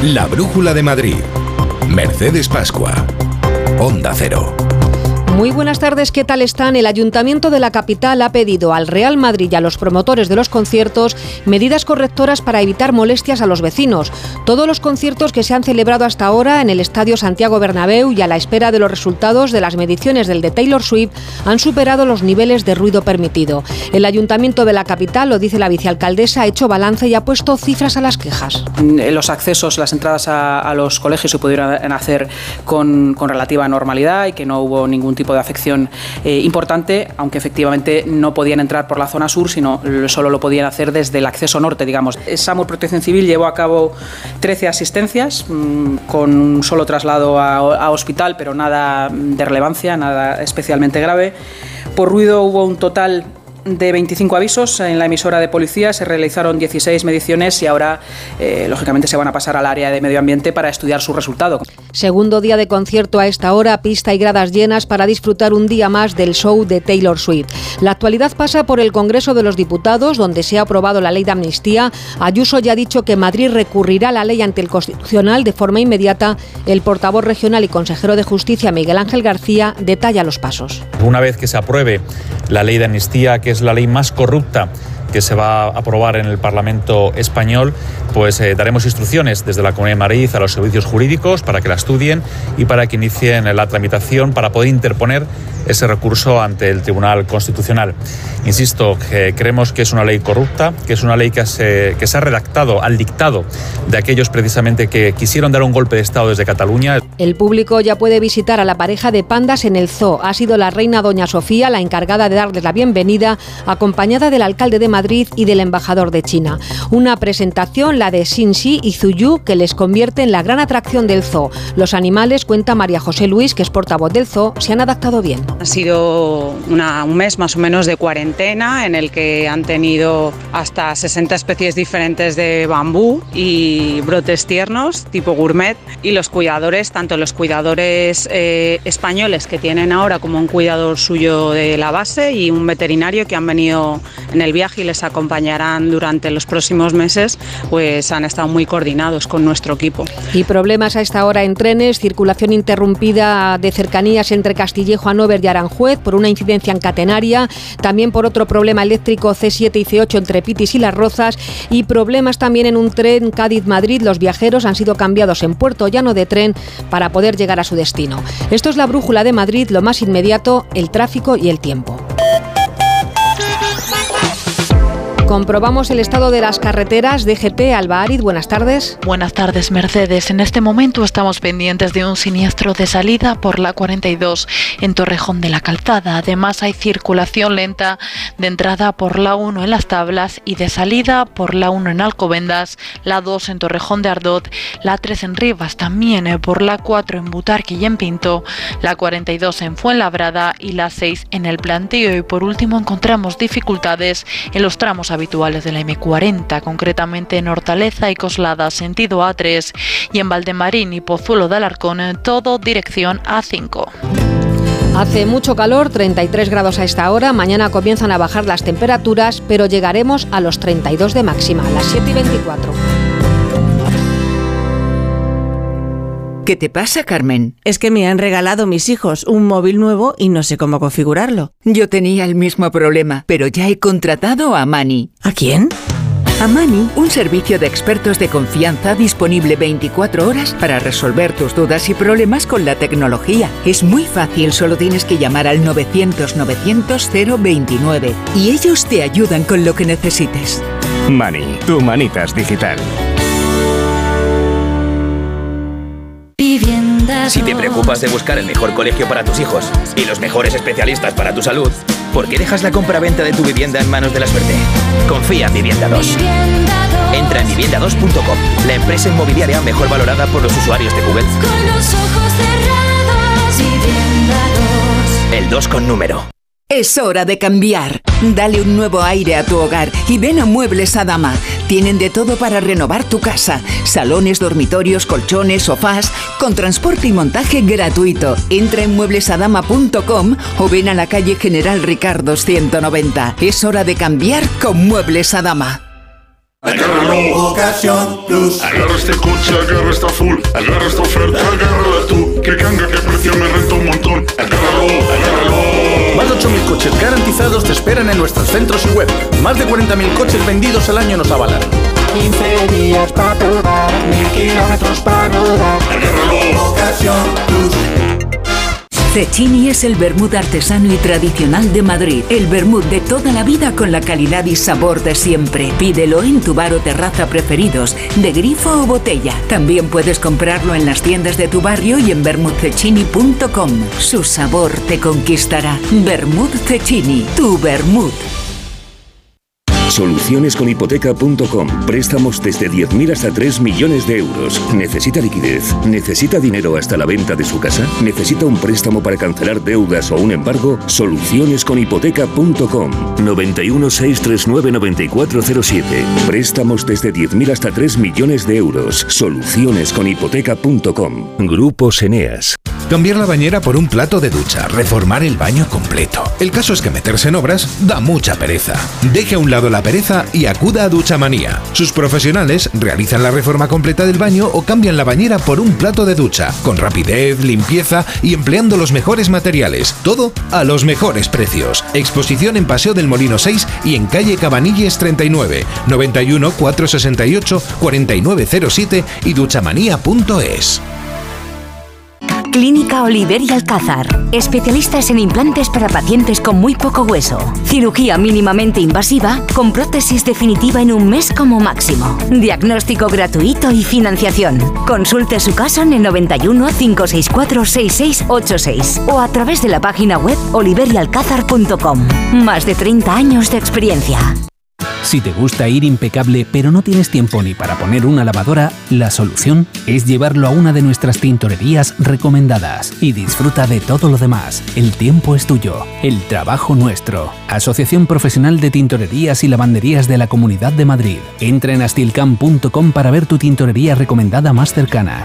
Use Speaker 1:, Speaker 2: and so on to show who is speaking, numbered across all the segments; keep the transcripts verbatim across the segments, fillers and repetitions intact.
Speaker 1: La Brújula de Madrid. Mercedes Pascua. Onda Cero.
Speaker 2: Muy buenas tardes, ¿qué tal están? El Ayuntamiento de la capital ha pedido al Real Madrid y a los promotores de los conciertos medidas correctoras para evitar molestias a los vecinos. Todos los conciertos que se han celebrado hasta ahora en el Estadio Santiago Bernabéu y a la espera de los resultados de las mediciones del de Taylor Swift han superado los niveles de ruido permitido. El Ayuntamiento de la capital, lo dice la vicealcaldesa, ha hecho balance y ha puesto cifras a las quejas.
Speaker 3: Los accesos, las entradas a, a los colegios se pudieron hacer con, con relativa normalidad y que no hubo ningún tipo de afección eh, importante, aunque efectivamente no podían entrar por la zona sur, sino solo lo podían hacer desde el acceso norte, digamos. SAMUR Protección Civil llevó a cabo trece asistencias mmm, con un solo traslado a, a hospital, pero nada de relevancia, nada especialmente grave. Por ruido hubo un total de veinticinco avisos en la emisora de policía, se realizaron dieciséis mediciones y ahora, eh, lógicamente, se van a pasar al área de medio ambiente para estudiar su resultado.
Speaker 2: Segundo día de concierto a esta hora, pista y gradas llenas para disfrutar un día más del show de Taylor Swift. La actualidad pasa por el Congreso de los Diputados, donde se ha aprobado la ley de amnistía. Ayuso ya ha dicho que Madrid recurrirá la ley ante el Constitucional de forma inmediata. El portavoz regional y consejero de Justicia, Miguel Ángel García, detalla los pasos.
Speaker 4: Una vez que se apruebe la ley de amnistía, que es la ley más corrupta que se va a aprobar en el Parlamento español, pues eh, daremos instrucciones desde la Comunidad de Madrid a los servicios jurídicos para que la estudien y para que inicien la tramitación para poder interponer ese recurso ante el Tribunal Constitucional. Insisto, que creemos que es una ley corrupta, que es una ley que se, que se ha redactado al dictado de aquellos precisamente que quisieron dar un golpe de Estado desde Cataluña.
Speaker 2: El público ya puede visitar a la pareja de pandas en el zoo. Ha sido la reina Doña Sofía la encargada de darles la bienvenida, acompañada del alcalde de Madrid y del embajador de China. Una presentación, la de Xinxi y Zuyu, que les convierte en la gran atracción del zoo. Los animales, cuenta María José Luis, que es portavoz del zoo, se han adaptado bien.
Speaker 5: Ha sido una, un mes más o menos de cuarentena en el que han tenido hasta sesenta especies diferentes de bambú y brotes tiernos tipo gourmet, y los cuidadores, tanto los cuidadores eh, españoles que tienen ahora como un cuidador suyo de la base y un veterinario que han venido en el viaje y les acompañarán durante los próximos meses, pues han estado muy coordinados con nuestro equipo.
Speaker 2: Y problemas a esta hora en trenes, circulación interrumpida de cercanías entre Castillejo, Hannover y Aranjuez por una incidencia en catenaria, también por otro problema eléctrico C siete y C ocho entre Pitis y Las Rozas, y problemas también en un tren Cádiz-Madrid. Los viajeros han sido cambiados en Puerto Llano de tren para poder llegar a su destino. Esto es la Brújula de Madrid, lo más inmediato, el tráfico y el tiempo. Comprobamos el estado de las carreteras. D G T, Alba Ariz, buenas tardes.
Speaker 6: Buenas tardes, Mercedes. En este momento estamos pendientes de un siniestro de salida por la cuarenta y dos en Torrejón de la Calzada. Además, hay circulación lenta de entrada por la uno en Las Tablas y de salida por la uno en Alcobendas, la dos en Torrejón de Ardot, la tres en Rivas, también por la cuatro en Butarque y en Pinto, la cuarenta y dos en Fuenlabrada y la seis en El Plantío. Y por último encontramos dificultades en los tramos habituales de la eme cuarenta, concretamente en Hortaleza y Coslada, sentido A tres, y en Valdemarín y Pozuelo de Alarcón, todo dirección A cinco.
Speaker 2: Hace mucho calor, treinta y tres grados a esta hora. Mañana comienzan a bajar las temperaturas, pero llegaremos a los treinta y dos de máxima, a las siete y veinticuatro.
Speaker 7: ¿Qué te pasa, Carmen? Es que me han regalado mis hijos un móvil nuevo y no sé cómo configurarlo. Yo tenía el mismo problema, pero ya he contratado a Mani. ¿A quién? A Mani, un servicio de expertos de confianza disponible veinticuatro horas para resolver tus dudas y problemas con la tecnología. Es muy fácil, solo tienes que llamar al novecientos novecientos cero veintinueve y ellos te ayudan con lo que necesites.
Speaker 8: Mani, tu manitas digital.
Speaker 9: Si te preocupas de buscar el mejor colegio para tus hijos y los mejores especialistas para tu salud, ¿por qué dejas la compra-venta de tu vivienda en manos de la suerte? Confía en Vivienda dos. Entra en vivienda dos punto com, la empresa inmobiliaria mejor valorada por los usuarios de Google.
Speaker 10: Con los ojos cerrados, Vivienda dos.
Speaker 9: El dos con número.
Speaker 7: Es hora de cambiar. Dale un nuevo aire a tu hogar y ven a Muebles Adama. Tienen de todo para renovar tu casa. Salones, dormitorios, colchones, sofás, con transporte y montaje gratuito. Entra en muebles adama punto com o ven a la calle General Ricardo ciento noventa. Es hora de cambiar con Muebles Adama.
Speaker 11: Agárralo, Ocasión Plus. Agarra este coche, agarra esta full, agarra esta oferta, agárrala tú. Que canga, que precio me renta un montón. Agárralo, agárralo.
Speaker 12: Más de ocho mil coches garantizados te esperan en nuestros centros y web. Más de cuarenta mil coches vendidos al año nos avalan.
Speaker 11: quince días para probar, mil kilómetros para rodar. Agárralo, Ocasión Plus.
Speaker 13: Cecchini es el vermut artesano y tradicional de Madrid. El vermut de toda la vida con la calidad y sabor de siempre. Pídelo en tu bar o terraza preferidos, de grifo o botella. También puedes comprarlo en las tiendas de tu barrio y en vermut cecchini punto com. Su sabor te conquistará. Vermut Cecchini, tu vermut.
Speaker 14: Soluciones con hipoteca punto com. Préstamos desde diez mil hasta tres millones de euros. ¿Necesita liquidez? ¿Necesita dinero hasta la venta de su casa? ¿Necesita un préstamo para cancelar deudas o un embargo? Soluciones con hipoteca punto com. noventa y uno, seiscientos treinta y nueve, noventa y cuatro cero siete. Préstamos desde diez mil hasta tres millones de euros. Soluciones con hipoteca punto com. Grupos Eneas.
Speaker 1: Cambiar la bañera por un plato de ducha, reformar el baño completo. El caso es que meterse en obras da mucha pereza. Deje a un lado la pereza y acuda a Duchamanía. Sus profesionales realizan la reforma completa del baño o cambian la bañera por un plato de ducha, con rapidez, limpieza y empleando los mejores materiales. Todo a los mejores precios. Exposición en Paseo del Molino seis y en calle Cabanilles treinta y nueve, noventa y uno, cuatrocientos sesenta y ocho, cuarenta y nueve cero siete y duchamanía punto es.
Speaker 15: Clínica Oliver y Alcázar. Especialistas en implantes para pacientes con muy poco hueso. Cirugía mínimamente invasiva con prótesis definitiva en un mes como máximo. Diagnóstico gratuito y financiación. Consulte su caso en el noventa y uno, cinco seis cuatro, seis seis ocho seis o a través de la página web oliver y alcázar punto com. Más de treinta años de experiencia.
Speaker 16: Si te gusta ir impecable pero no tienes tiempo ni para poner una lavadora, la solución es llevarlo a una de nuestras tintorerías recomendadas y disfruta de todo lo demás. El tiempo es tuyo, el trabajo nuestro. Asociación Profesional de Tintorerías y Lavanderías de la Comunidad de Madrid. Entra en astilcam punto com para ver tu tintorería recomendada más cercana.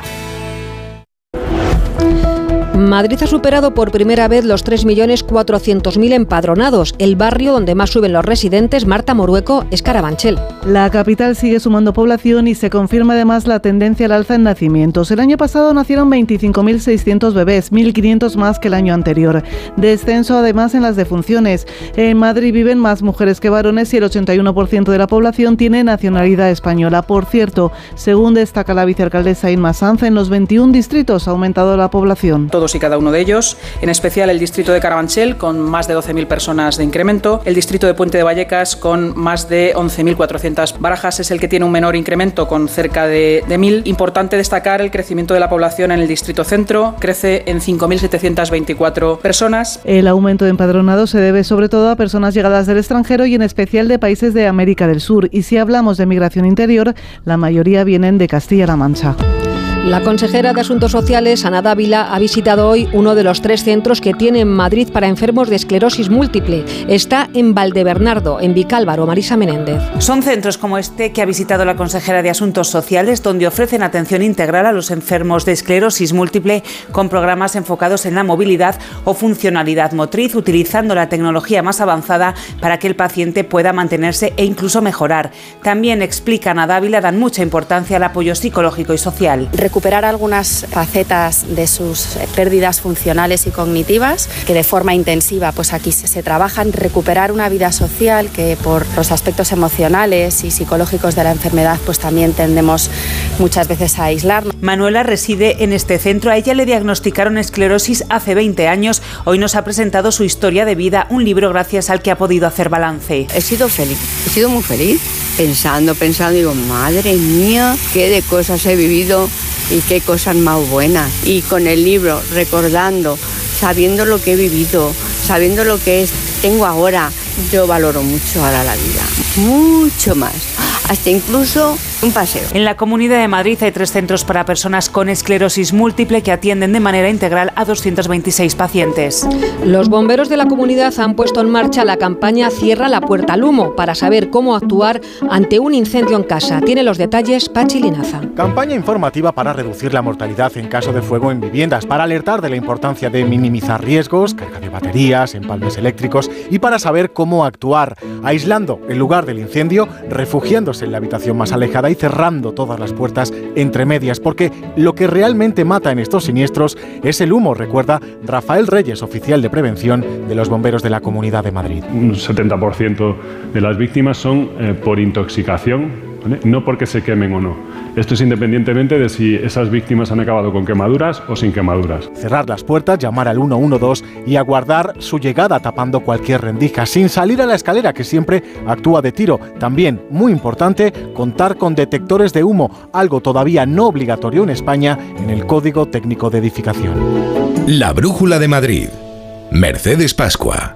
Speaker 2: Madrid ha superado por primera vez los tres millones cuatrocientos mil empadronados. El barrio donde más suben los residentes, Marta Morueco, es Carabanchel.
Speaker 17: La capital sigue sumando población y se confirma además la tendencia al alza en nacimientos. El año pasado nacieron veinticinco mil seiscientos bebés, mil quinientos más que el año anterior. Descenso además en las defunciones. En Madrid viven más mujeres que varones y el ochenta y uno por ciento de la población tiene nacionalidad española. Por cierto, según destaca la vicealcaldesa Inma Sanz, en los veintiún distritos ha aumentado la población.
Speaker 3: Todos y cada uno de ellos, en especial el distrito de Carabanchel con más de doce mil personas de incremento, el distrito de Puente de Vallecas con más de once mil cuatrocientas, Barajas es el que tiene un menor incremento con cerca de, de mil. Importante destacar el crecimiento de la población en el distrito centro, crece en cinco mil setecientas veinticuatro personas.
Speaker 17: El aumento de empadronados se debe sobre todo a personas llegadas del extranjero y en especial de países de América del Sur, y si hablamos de migración interior, la mayoría vienen de Castilla-La Mancha.
Speaker 2: La consejera de Asuntos Sociales, Ana Dávila, ha visitado hoy uno de los tres centros que tiene en Madrid para enfermos de esclerosis múltiple. Está en Valdebernardo, en Vicálvaro. Marisa Menéndez.
Speaker 18: Son centros como este que ha visitado la consejera de Asuntos Sociales, donde ofrecen atención integral a los enfermos de esclerosis múltiple con programas enfocados en la movilidad o funcionalidad motriz, utilizando la tecnología más avanzada para que el paciente pueda mantenerse e incluso mejorar. También, explica Ana Dávila, dan mucha importancia al apoyo psicológico y social.
Speaker 19: Recuperar algunas facetas de sus pérdidas funcionales y cognitivas, que de forma intensiva pues aquí se, se trabajan, recuperar una vida social que por los aspectos emocionales y psicológicos de la enfermedad pues también tendemos muchas veces a aislarnos.
Speaker 18: Manuela reside en este centro, a ella le diagnosticaron esclerosis hace veinte años, hoy nos ha presentado su historia de vida, un libro gracias al que ha podido hacer balance.
Speaker 20: He sido feliz, he sido muy feliz, pensando, pensando, digo, madre mía, qué de cosas he vivido y qué cosas más buenas. Y con el libro, recordando, sabiendo lo que he vivido, sabiendo lo que es, tengo ahora, yo valoro mucho ahora la vida, mucho más. Hasta incluso Un paseo.
Speaker 18: En la Comunidad de Madrid hay tres centros para personas con esclerosis múltiple que atienden de manera integral a doscientos veintiséis pacientes.
Speaker 2: Los bomberos de la comunidad han puesto en marcha la campaña Cierra la puerta al humo para saber cómo actuar ante un incendio en casa. Tiene los detalles Pachi Linaza.
Speaker 21: Campaña informativa para reducir la mortalidad en caso de fuego en viviendas, para alertar de la importancia de minimizar riesgos, carga de baterías, empalmes eléctricos y para saber cómo actuar, aislando el lugar del incendio, refugiándose en la habitación más alejada y cerrando todas las puertas entre medias, porque lo que realmente mata en estos siniestros es el humo, recuerda Rafael Reyes, oficial de prevención de los bomberos de la Comunidad de Madrid.
Speaker 22: Un setenta por ciento de las víctimas son eh, por intoxicación, ¿vale? No porque se quemen o no. Esto es independientemente de si esas víctimas han acabado con quemaduras o sin quemaduras.
Speaker 21: Cerrar las puertas, llamar al uno uno dos y aguardar su llegada tapando cualquier rendija, sin salir a la escalera que siempre actúa de tiro. También, muy importante, contar con detectores de humo, algo todavía no obligatorio en España en el Código Técnico de Edificación.
Speaker 1: La Brújula de Madrid. Mercedes Pascua.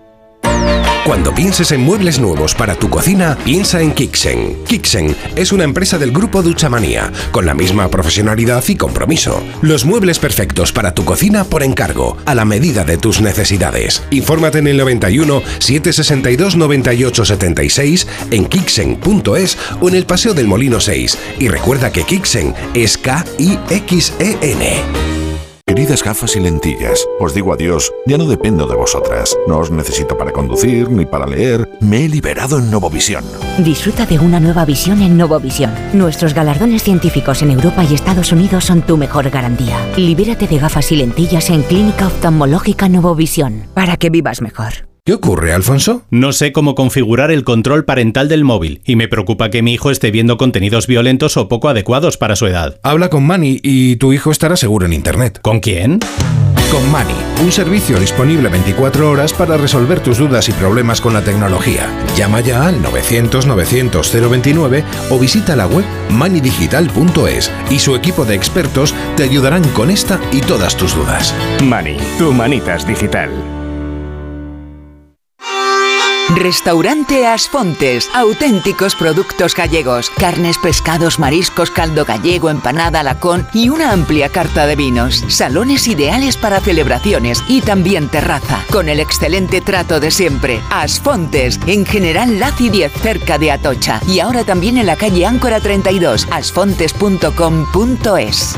Speaker 1: Cuando pienses en muebles nuevos para tu cocina, piensa en Kixen. Kixen es una empresa del grupo Duchamanía, con la misma profesionalidad y compromiso. Los muebles perfectos para tu cocina por encargo, a la medida de tus necesidades. Infórmate en el noventa y uno, setecientos sesenta y dos, noventa y ocho, setenta y seis, en kixen punto es o en el Paseo del Molino seis. Y recuerda que Kixen es K I X E N.
Speaker 23: Queridas gafas y lentillas, os digo adiós, ya no dependo de vosotras. No os necesito para conducir ni para leer. Me he liberado en Novovisión.
Speaker 15: Disfruta de una nueva visión en Novovisión. Nuestros galardones científicos en Europa y Estados Unidos son tu mejor garantía. Libérate de gafas y lentillas en Clínica Oftalmológica Novovisión, para que vivas mejor.
Speaker 1: ¿Qué ocurre, Alfonso?
Speaker 24: No sé cómo configurar el control parental del móvil y me preocupa que mi hijo esté viendo contenidos violentos o poco adecuados para su edad.
Speaker 1: Habla con Mani y tu hijo estará seguro en Internet.
Speaker 24: ¿Con quién?
Speaker 1: Con Mani, un servicio disponible veinticuatro horas para resolver tus dudas y problemas con la tecnología. Llama ya al novecientos, novecientos, cero veintinueve o visita la web mani digital punto es y su equipo de expertos te ayudarán con esta y todas tus dudas.
Speaker 8: Mani, tu manitas digital.
Speaker 7: Restaurante Asfontes, auténticos productos gallegos, carnes, pescados, mariscos, caldo gallego, empanada, lacón y una amplia carta de vinos. Salones ideales para celebraciones y también terraza, con el excelente trato de siempre. Asfontes, en General Laci diez, cerca de Atocha, y ahora también en la calle Áncora treinta y dos, asfontes punto com punto es.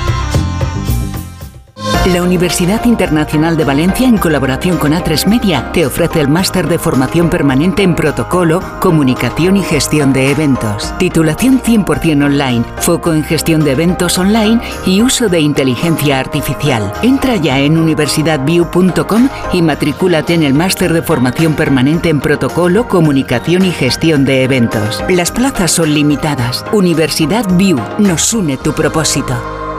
Speaker 7: La Universidad Internacional de Valencia, en colaboración con A tres Media, te ofrece el máster de formación permanente en protocolo, comunicación y gestión de eventos. Titulación cien por ciento online, foco en gestión de eventos online y uso de inteligencia artificial. Entra ya en universidad view punto com y matricúlate en el máster de formación permanente en protocolo, comunicación y gestión de eventos. Las plazas son limitadas. Universidad View, nos une tu propósito.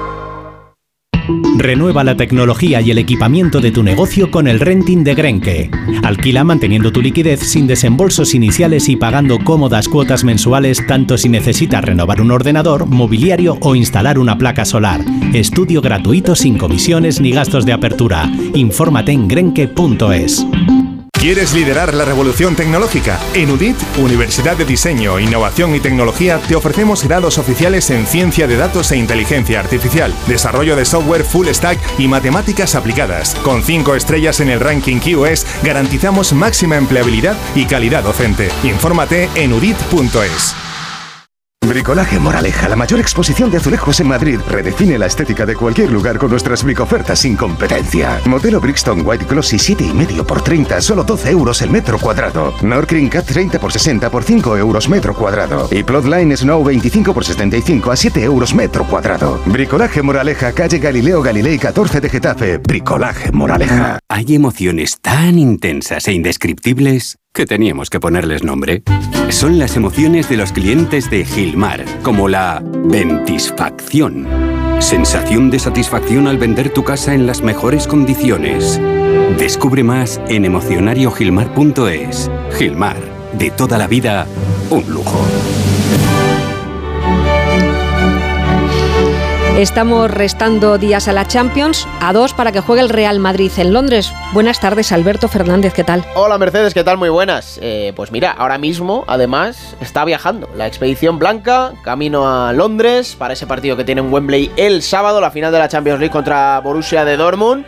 Speaker 24: Renueva la tecnología y el equipamiento de tu negocio con el renting de Grenke. Alquila manteniendo tu liquidez sin desembolsos iniciales y pagando cómodas cuotas mensuales tanto si necesitas renovar un ordenador, mobiliario o instalar una placa solar. Estudio gratuito sin comisiones ni gastos de apertura. Infórmate en grenke punto es.
Speaker 25: ¿Quieres liderar la revolución tecnológica? En U D I T, Universidad de Diseño, Innovación y Tecnología, te ofrecemos grados oficiales en Ciencia de Datos e Inteligencia Artificial, Desarrollo de Software Full Stack y Matemáticas Aplicadas. Con cinco estrellas en el ranking Q S, garantizamos máxima empleabilidad y calidad docente. Infórmate en u d i t punto es.
Speaker 26: Bricolaje Moraleja, la mayor exposición de azulejos en Madrid. Redefine la estética de cualquier lugar con nuestras bricofertas sin competencia. Modelo Brixton White Glossy siete y medio por treinta, solo doce euros el metro cuadrado. Norcrin Cat treinta por sesenta por cinco euros metro cuadrado. Y Plotline Snow veinticinco por setenta y cinco a siete euros metro cuadrado. Bricolaje Moraleja, calle Galileo Galilei catorce de Getafe. Bricolaje Moraleja.
Speaker 27: Hay emociones tan intensas e indescriptibles que teníamos que ponerles nombre. Son las emociones de los clientes de Gilmar, como la ventisfacción. Sensación de satisfacción al vender tu casa en las mejores condiciones. Descubre más en emocionario gilmar punto es. Gilmar, de toda la vida, un lujo.
Speaker 2: Estamos restando días a la Champions, a dos para que juegue el Real Madrid en Londres. Buenas tardes, Alberto Fernández, ¿qué tal?
Speaker 4: Hola Mercedes, ¿qué tal? Muy buenas. Eh, pues mira, ahora mismo, además, está viajando la expedición blanca, camino a Londres, para ese partido que tiene en Wembley el sábado, la final de la Champions League contra Borussia de Dortmund.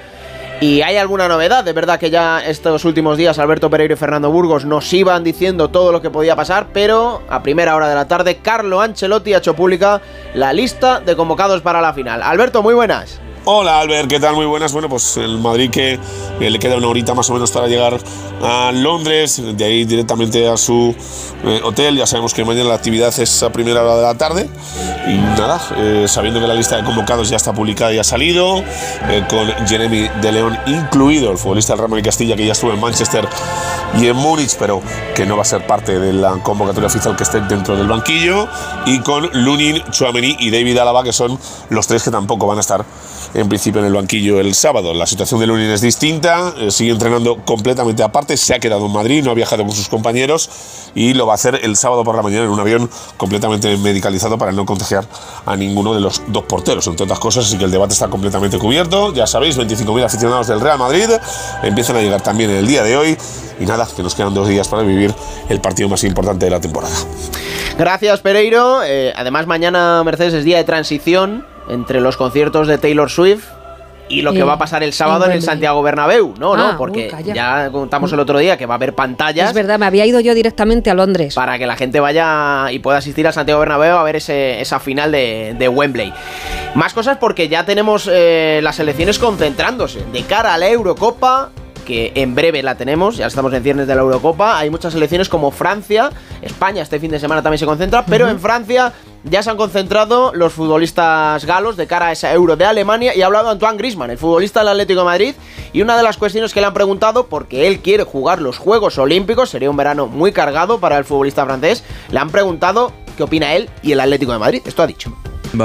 Speaker 4: Y hay alguna novedad, de verdad que ya estos últimos días Alberto Pereiro y Fernando Burgos nos iban diciendo todo lo que podía pasar, pero a primera hora de la tarde Carlo Ancelotti ha hecho pública la lista de convocados para la final. Alberto, muy buenas.
Speaker 5: Hola Albert, ¿qué tal? Muy buenas. Bueno, pues el Madrid que eh, le queda una horita más o menos para llegar a Londres, de ahí directamente a su eh, hotel. Ya sabemos que mañana la actividad es a primera hora de la tarde. Y nada, eh, sabiendo que la lista de convocados ya está publicada y ha salido, eh, con Jeremy de León incluido, el futbolista del Real Madrid Castilla, que ya estuvo en Manchester y en Múnich, pero que no va a ser parte de la convocatoria oficial que esté dentro del banquillo, y con Lunin, Tchouaméni y David Alaba, que son los tres que tampoco van a estar en principio en el banquillo el sábado. La situación de Lunin es distinta, eh, sigue entrenando completamente aparte, se ha quedado en Madrid, no ha viajado con sus compañeros y lo va a hacer el sábado por la mañana en un avión completamente medicalizado para no contagiar a ninguno de los dos porteros, entre otras cosas. Así que el debate está completamente cubierto. Ya sabéis, veinticinco mil aficionados del Real Madrid empiezan a llegar también en el día de hoy, y nada, que nos quedan dos días para vivir el partido más importante de la temporada.
Speaker 4: Gracias, Pereiro. Eh, además, mañana, Mercedes, es día de transición entre los conciertos de Taylor Swift y lo que eh, va a pasar el sábado en el Santiago Bernabéu. No, ah, no, porque uy, ya contamos el otro día que va a haber pantallas.
Speaker 2: Es verdad, me había ido yo directamente a Londres.
Speaker 4: Para que la gente vaya y pueda asistir al Santiago Bernabéu a ver ese, esa final de, de Wembley. Más cosas porque ya tenemos eh, las selecciones concentrándose de cara a la Eurocopa, que en breve la tenemos, ya estamos en ciernes de la Eurocopa. Hay muchas selecciones como Francia, España este fin de semana también se concentra, pero uh-huh. en Francia ya se han concentrado los futbolistas galos de cara a esa Euro de Alemania, y ha hablado Antoine Griezmann, el futbolista del Atlético de Madrid, y una de las cuestiones que le han preguntado, porque él quiere jugar los Juegos Olímpicos, sería un verano muy cargado para el futbolista francés, le han preguntado qué opina él y el Atlético de Madrid. Esto ha dicho.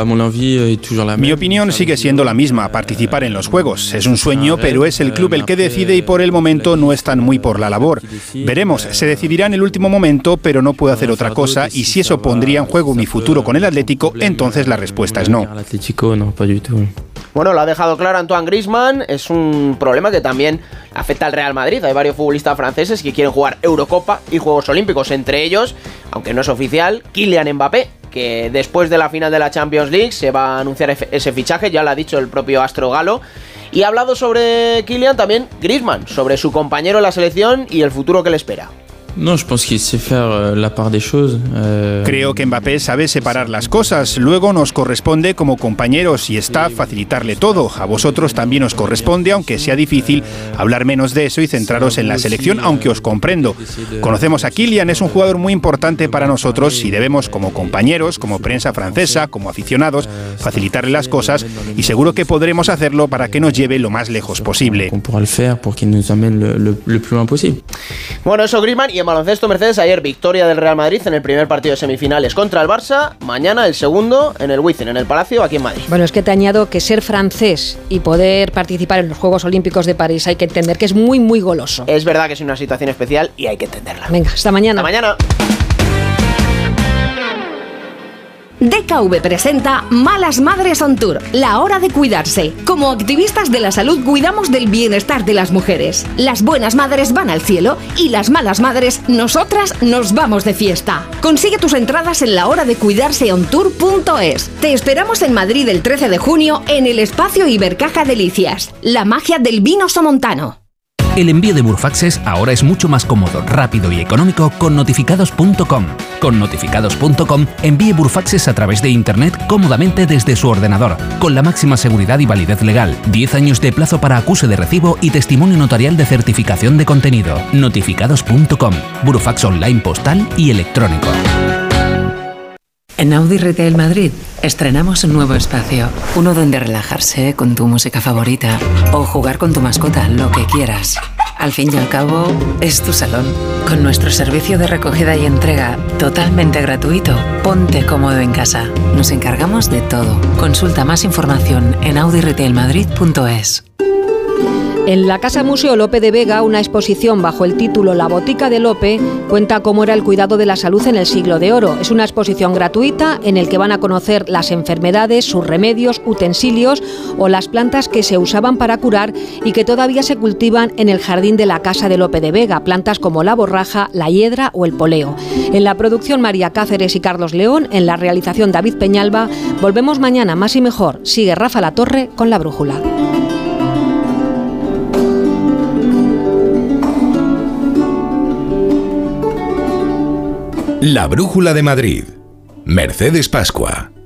Speaker 6: Mi opinión sigue siendo la misma, participar en los Juegos. Es un sueño, pero es el club el que decide y por el momento no están muy por la labor. Veremos, se decidirá en el último momento, pero no puedo hacer otra cosa, y si eso pondría en juego mi futuro con el Atlético, entonces la respuesta es no.
Speaker 4: Bueno, lo ha dejado claro Antoine Griezmann, es un problema que también afecta al Real Madrid. Hay varios futbolistas franceses que quieren jugar Eurocopa y Juegos Olímpicos, entre ellos, aunque no es oficial, Kylian Mbappé, que después de la final de la Champions League se va a anunciar ese fichaje, ya lo ha dicho el propio astro galo. Y ha hablado sobre Kylian también Griezmann, sobre su compañero en la selección y el futuro que le espera.
Speaker 6: No, je pense qu'il sait faire la part des choses. Euh... Creo que Mbappé sabe separar las cosas. Luego nos corresponde como compañeros y staff facilitarle todo. A vosotros también os corresponde, aunque sea difícil, hablar menos de eso y centraros en la selección, aunque os comprendo. Conocemos a Kylian, es un jugador muy importante para nosotros y debemos, como compañeros, como prensa francesa, como aficionados, facilitarle las cosas, y seguro que podremos hacerlo para que nos lleve lo más lejos posible.
Speaker 4: Bueno, eso Griezmann. Y en baloncesto, Mercedes, ayer victoria del Real Madrid en el primer partido de semifinales contra el Barça, mañana el segundo en el Wizzing, en el Palacio, aquí en Madrid.
Speaker 2: Bueno, es que te añado que ser francés y poder participar en los Juegos Olímpicos de París hay que entender que es muy, muy goloso.
Speaker 4: Es verdad que es una situación especial y hay que entenderla.
Speaker 2: Venga, hasta mañana.
Speaker 4: Hasta mañana.
Speaker 9: D K V presenta Malas Madres on Tour, la hora de cuidarse. Como activistas de la salud cuidamos del bienestar de las mujeres. Las buenas madres van al cielo y las malas madres, nosotras, nos vamos de fiesta. Consigue tus entradas en la hora de cuidarse on tour punto es. Te esperamos en Madrid el trece de junio en el espacio Ibercaja Delicias. La magia del vino somontano.
Speaker 16: El envío de Burfaxes ahora es mucho más cómodo, rápido y económico con notificados punto com. Con notificados punto com envíe Burfaxes a través de Internet cómodamente desde su ordenador, con la máxima seguridad y validez legal, diez años de plazo para acuse de recibo y testimonio notarial de certificación de contenido. notificados punto com, Burfax online postal y electrónico.
Speaker 10: En Audi Retail Madrid estrenamos un nuevo espacio, uno donde relajarse con tu música favorita o jugar con tu mascota, lo que quieras. Al fin y al cabo, es tu salón. Con nuestro servicio de recogida y entrega totalmente gratuito, ponte cómodo en casa. Nos encargamos de todo. Consulta más información en audi retail madrid punto es.
Speaker 2: En la Casa Museo Lope de Vega, una exposición bajo el título La Botica de Lope cuenta cómo era el cuidado de la salud en el siglo de oro. Es una exposición gratuita en el que van a conocer las enfermedades, sus remedios, utensilios o las plantas que se usaban para curar y que todavía se cultivan en el jardín de la Casa de Lope de Vega, plantas como la borraja, la hiedra o el poleo. En la producción María Cáceres y Carlos León, en la realización David Peñalba. Volvemos mañana, más y mejor. Sigue Rafa La Torre con La Brújula.
Speaker 1: La Brújula de Madrid. Mercedes Pascua.